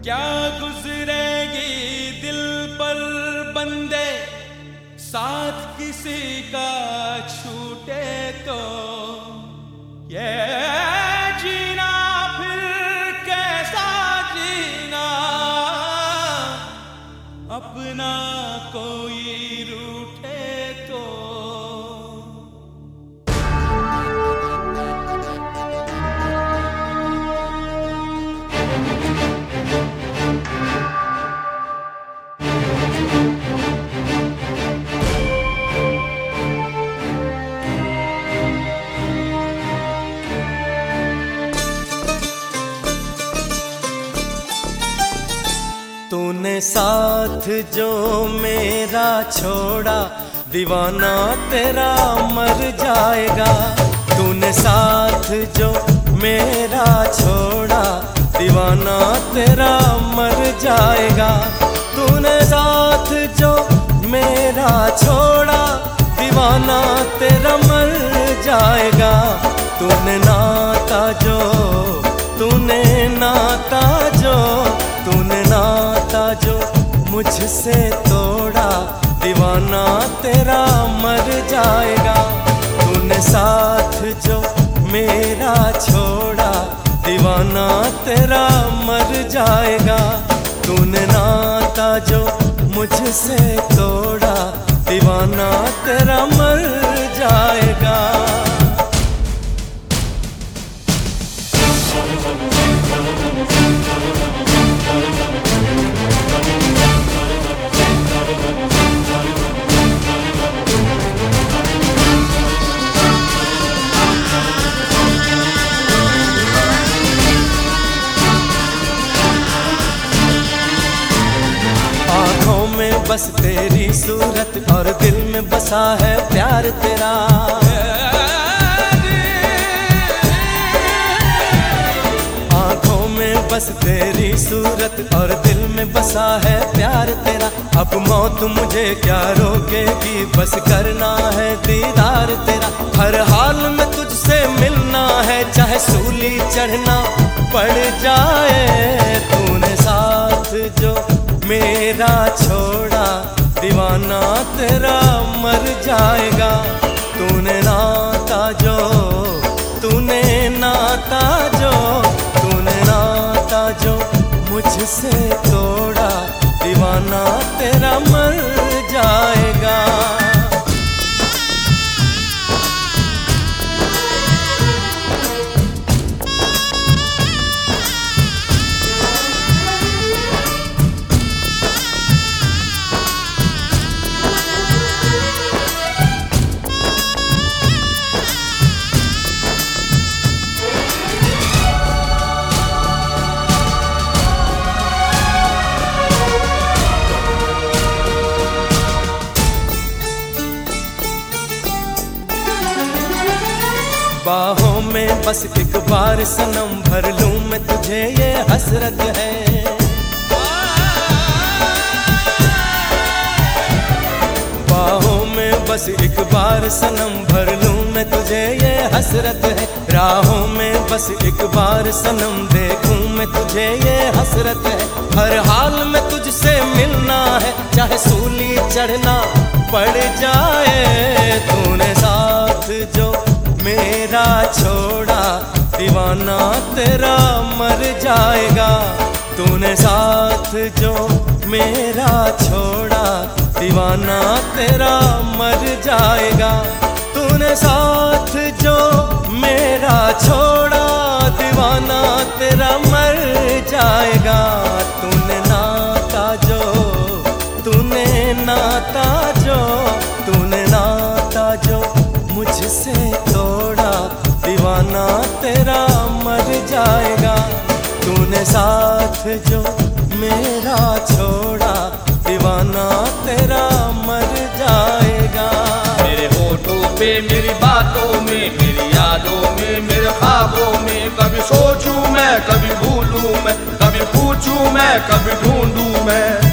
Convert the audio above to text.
क्या गुजरेगी दिल पर बंदे, साथ किसी का छूटे तो ये जीना फिर कैसा जीना, अपना कोई रूठे तो। तूने साथ जो मेरा छोड़ा, दीवाना तेरा मर जाएगा। तूने साथ जो मेरा छोड़ा, दीवाना तेरा मर जाएगा। तूने साथ जो मेरा छोड़ा, दीवाना तेरा मर जाएगा। तूने नाता जो तूने नाता जो तूने नाता जो मुझसे तोड़ा, दीवाना तेरा मर जाएगा। तूने साथ जो मेरा छोड़ा, दीवाना तेरा मर जाएगा। तूने नाता जो मुझसे तोड़ा, दीवाना तेरा मर जाएगा। बस तेरी सूरत और दिल में बसा है प्यार तेरा। आँखों में बस तेरी सूरत और दिल में बसा है प्यार तेरा। अब मौत मुझे क्या रोकेगी, बस करना है दीदार तेरा। हर हाल में तुझसे मिलना है, चाहे सूली चढ़ना पड़ जाए। तूने साथ जो मेरा छोड़ा, दीवाना तेरा मर जाएगा। तूने नाता जो तूने नाता जो तूने नाता जो मुझसे तोड़ा, दीवाना तेरा मर जाएगा। बाहों में बस एक बार सनम भर लूं मैं तुझे, ये हसरत है। बाहों में बस एक बार सनम भर लूं मैं तुझे, ये हसरत है। राहों में बस एक बार सनम देखूं मैं तुझे, ये हसरत है। हर हाल में तुझसे मिलना है, चाहे सूली चढ़ना पड़ जाए। तूने साथ जो मेरा छोड़ा, दीवाना तेरा मर जाएगा। तूने साथ जो मेरा छोड़ा, दीवाना तेरा मर जाएगा। तूने साथ जो मेरा छोड़ा, दीवाना तेरा मर जाएगा। तूने नाता जो तूने नाता जो तूने नाता जो मुझसे तोड़ा, दीवाना तेरा मर जाएगा। तूने साथ जो मेरा छोड़ा, दीवाना तेरा मर जाएगा। मेरे होठों पे, मेरी बातों में, मेरी यादों में, मेरे ख्वाबों में, कभी सोचूं मैं, कभी भूलूं मैं, कभी पूछूं मैं, कभी ढूंढूं मैं।